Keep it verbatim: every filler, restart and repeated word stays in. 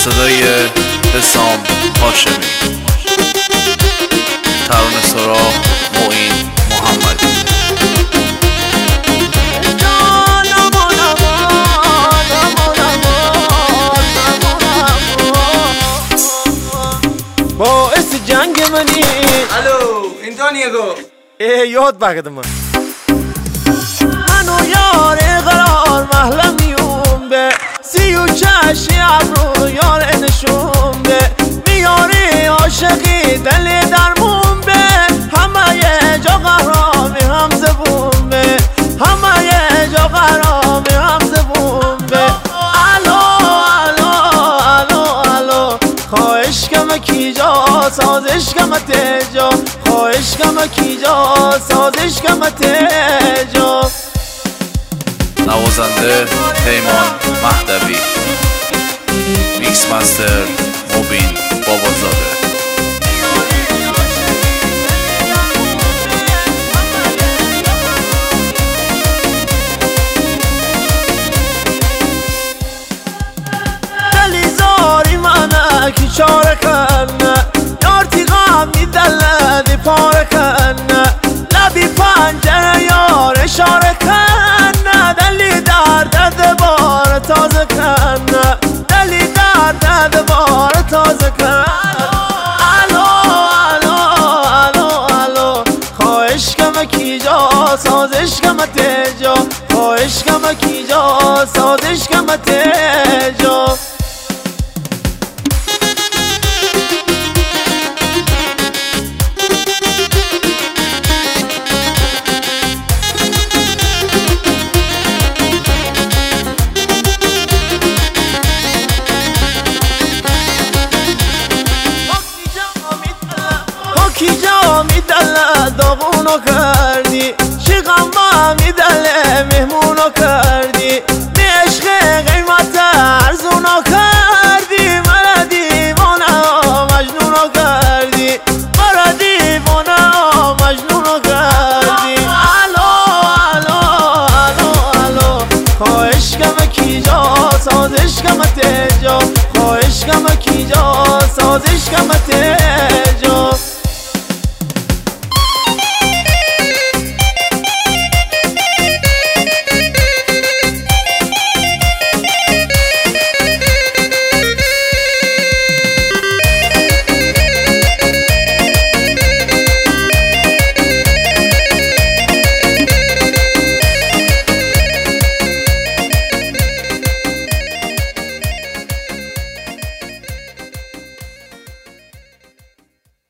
صدای حسام هاشمی، ترانه سرا معین محمدی. باعث جنگ منی. الو اینجا نیگو ای یاد بگدم منو یار قرار محلمیون به سی و چشی ابرو یار نشون به میاری عاشقی دل درمون به همه یه جا قرامی هم زبون به همه یه جا قرامی هم زبون به الو الو الو الو خواهش کم کی جا سازش کم تجا خواهش کم کی جا سازش کم تجا. نوازنده پیمان مهدوی، میکس مستر مبین بابازاده. دلیزاری منه کی چاره کنه یار تیغم میدله دی پاره کنه لبی پنجره یار اشاره کنه دلی در درد بار تازه کنه دلی در درد بار تازه کنه. الو الو الو الو خواهش کم کی جا سازش کم تجا خواهش کم کی جا سازش کم تجا. کی جا میدله داغونو کردی چی غم میدله مهمونو کردی بی عشق قیمت ارزونو کردی مرا دیوانه مجنونو کردی مرا دیوانه مجنونو کردی. الو الو الو الو خواهش کم کی جا سازش کم تجا خواهش کم کی جا سازش کم تجا.